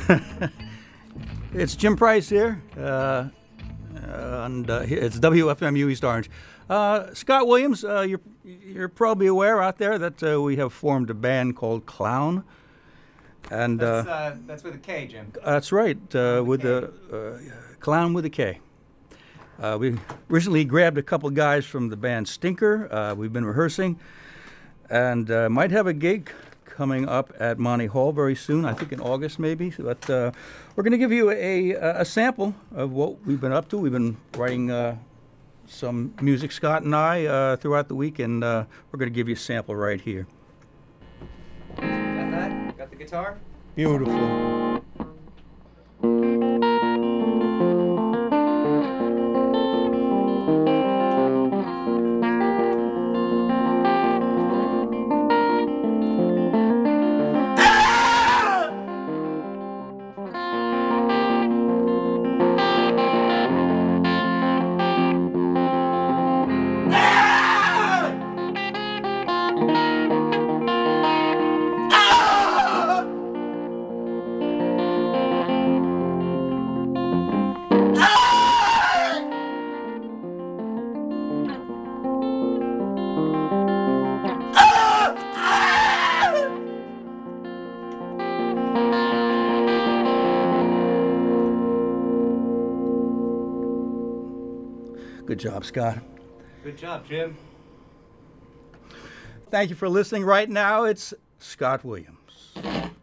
It's Jim Price here, and it's WFMU East Orange. Scott Williams, you're probably aware out there that we have formed a band called Clown. And that's with a K, Jim. That's right, with the Clown with a K. We recently grabbed a couple guys from the band Stinker. We've been rehearsing, and might have a gig coming up at Monty Hall very soon, I think in August maybe. But we're going to give you a sample of what we've been up to. We've been writing some music, Scott and I, throughout the week, and we're going to give you a sample right here. Got that? Got the guitar? Beautiful. Good job, Scott. Good job, Jim. Thank you for listening. Right now, it's Scott Williams.